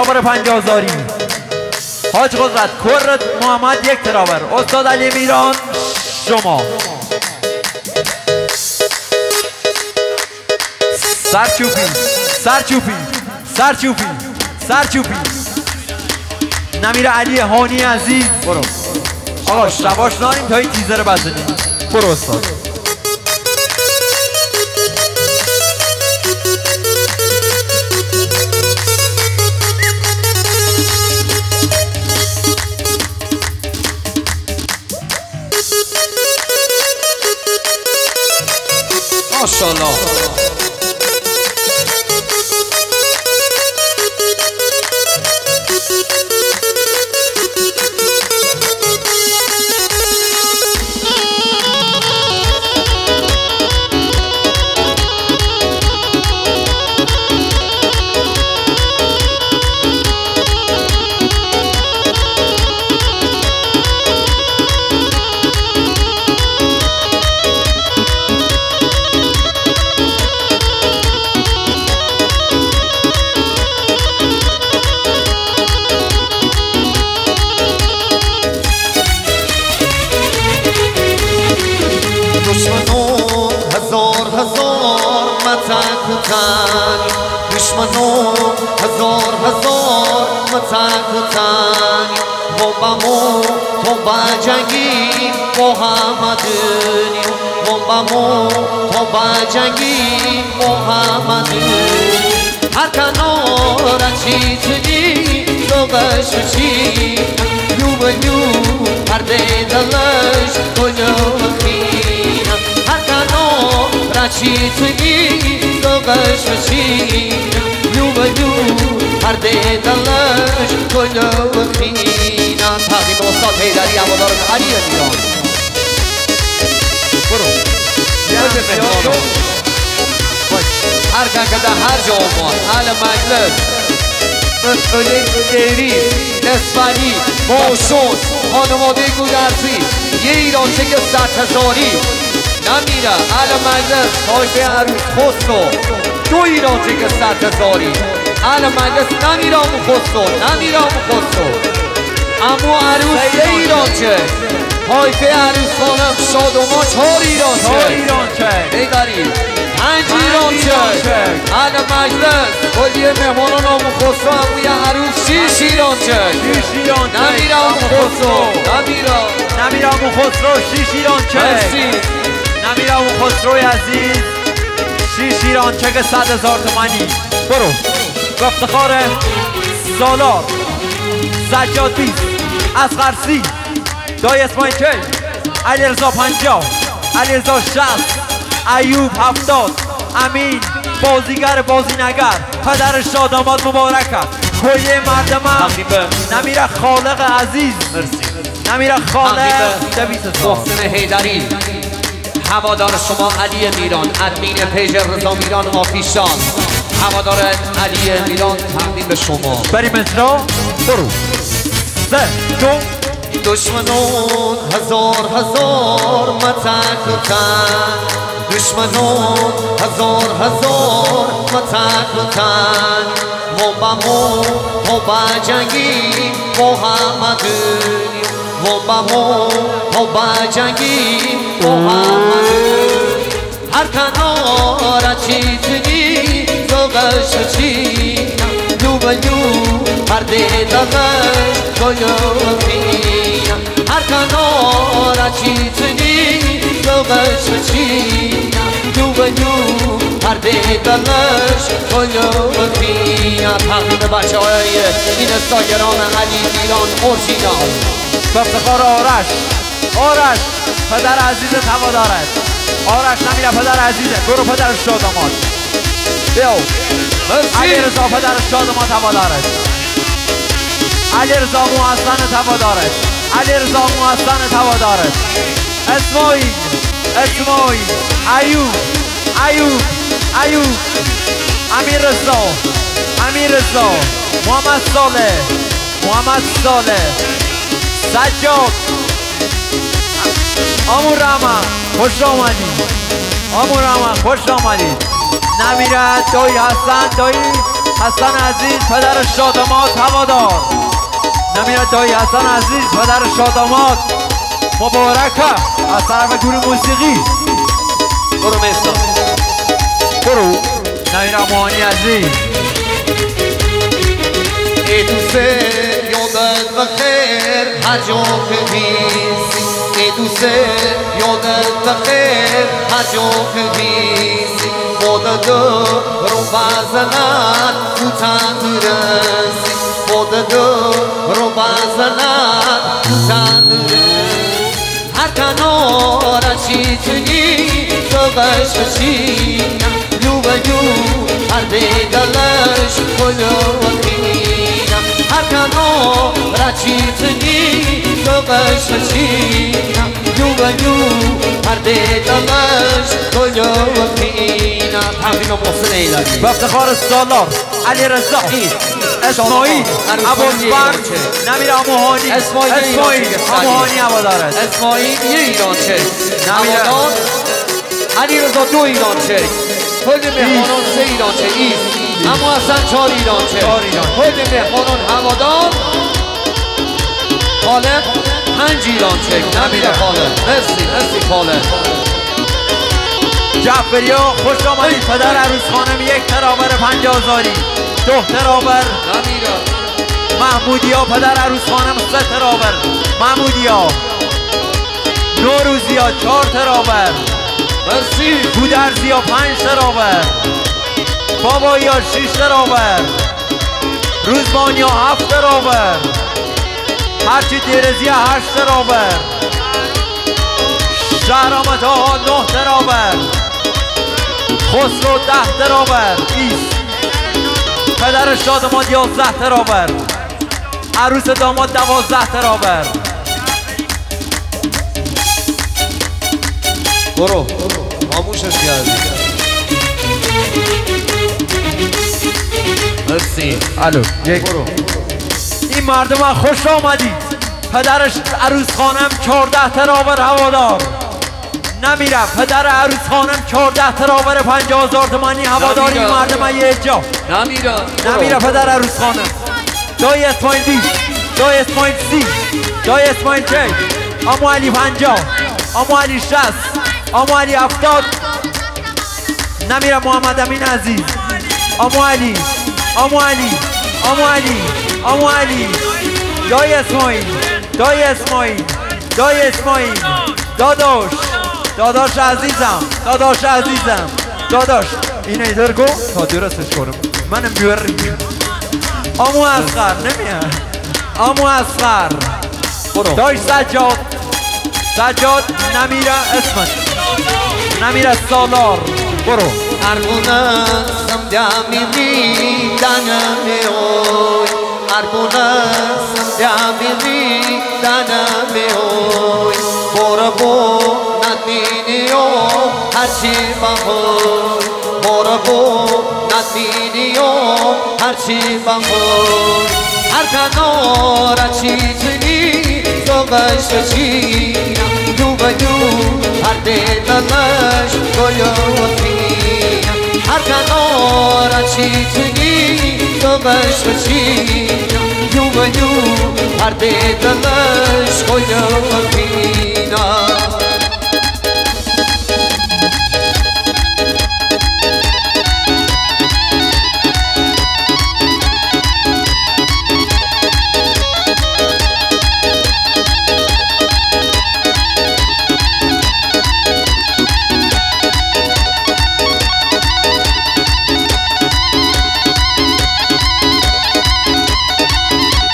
تراور 50,000 حاج قدرت کرد محمد یک تراور استاد علی میران شما سرچوپی سرچوپی سرچوپی سرچوپی نمیر علی هانی عزیز برو آقا شباش نانیم تا این تیزر بزنیم برو استاد ماشاءالله دشمنان هزار متک و تنگ دشمنان هزار متک و تنگ ما بمو تو بجنگی با همدنی ما بمو تو بجنگی با همدنی هر کنار چی تنی لغش و چی یو به یو پرده دلش کجا مخینم هر کنار چی تنی لغش و چی یو به یو پرده دلش کجا مخینم تقدیم استاد حیدری هوادار علی میران برو هر که در هر جا اومد اهل مجلس مسئولی دیری نسبانی موشون خانواده گودرزی یه ایرانچه که 100,000 نمیره اهل مجلس تایفه عروس خسرو 2 ایرانچه که 100,000 اهل مجلس نمیره امو خسرو نمیره امو خسرو امو عروس 3 ایرانچه تایفه عروس خانم شادوما 4 ایرانچه ایداری 5 ایرانچه اهل مجلس کلیه مهمانان امو خسرو اموی عروس 6 ایرانچه نمیره امو خسرو نمیره امو خسرو 6 ایرانچه نمیره امو خسروی عزیز 6 ایرانچه که 100,000 تومانی برو به افتخار سالار سجاد بیست اصغر سی دای اسماعیل کی علیرضا 50 علیرضا 60 ایوب 70 امین بازیگر بازینگر پدر شاداماد مبارک است کلیه مردمم نمیره خالق عزیز نمیره خالق 200 محسن حیدری هوادار شما علی میران ادمین پیج رضا میران آفیشال هوادار علی میران تقدیم به شما بریم اجرا برو 3 2 دشمنان هزار متک و تنگ دشمنان هزار متک و تنگ ما بمو تو بجنگی با همدنی ما بمو تو بجنگی با همدنی هر کنار چی تنی زغش چی یو به یو پرده دلش کجا مخینم هر کنار چی تنی زغش چی یو به یو پرده دلش کجا مخینم تقدیم بچه های این استاگرام علی میران اورجینال به افتخار آرش پدر عزیز هوادارت آرش نمیره پدر عزیزه برو پدر شاداماد بیاو علیرضا پدر شاداماد هوادارت علیرضا محسن هوادارت علیرضا محسن هوادارت اسماعیل ایوب امیر رضا محمد صالح سجاد آمور رحمه خوش آمدید نمیره دایی حسن عزیز پدر شادامات هوادار. نمیره دایی حسن عزیز پدر شادامات مبارکه از طرف گروه موسیقی. برو میسا برو نمیره مانی عزیز. ای دوست یادت بخیر هر جا که بیسی، ای دوست یادت بخیر هر جا که بیسی، خودت رو بزنن تو تندرسی، خودت رو بزنن تو تندرسی. هر کنار چی چنی تو بشکشینم یو به یو هر دیدلش کلوکینم. هر کنار چی چنی تو بشکشینم یو به یو هر دیدلش کلوکینم. تقدیم محسن ایلانی و افتخار سالار علی رضا اسماعیل عباسفر نمیر اموهانی. اسماعیل اموهانی هوادارد. اسماعیل یه ایرانچه نمیره. هوادار علی رضا 2 ایرانچه، کل مهمانان 3 ایرانچه ایست، اما اصلا 4 ایرانچه. کل مهمانان هوادار خالق 5 ایرانچه. نمیره خالق. مرسی خالق. جعفریا خوش آمدید. پدر عروس خانم 1 ترابر 50,000. 2 ترابر نمیره. محمودیا پدر عروس خانم 3 ترابر. محمودیا نوروزیا 4 ترابر. مرسی. گودرزیا 5 ترابر. بابایا 6 ترابر. روزبانیا 7 ترابر. هرچی دیرزیا 8 ترابر. شهرامت ها 9 ترابر. خسرو 10 ترابر. ایست پدر شادماد 11 ترابر. عروس داماد 12 ترابر. برو خاموشش کردی. مرسی. الو برو. این مردم ها خوش آمدید. پدرش عروس خانم 14 ترابر هوادار. نمیره. پدر عروس خانم 14 ترابر 50,000 تومانی هوادار. این مردم ها یه جا نمیره. پدر عروس خانم جای اسماعیل 20، جای اسماعیل 30، جای اسماعیل 40، امو علی 50، امو علی 60، امو علی 70. نمیره. محمد امین عزیز امو علی امو علی امو علی امو علی جای اسماعیل جای اسماعیل جای اسماعیل. داداش عزیزم داداش این ایدر گو تا درستش کنم. منم بیاریم امو اصغر نمیاد. امو اصغر داش سجاد نمیره. اسمت نمیره. سالار برو. Argunasam dami daname hoy, Argunasam dami daname hoy, Borabo nadiniyo harchi bahoy, Borabo nadiniyo harchi bahoy. Har kanor achitni zogash china, yubayu har dedalash goyotina. Har kanor achitni zogash china, yubayu har dedalash goyotina.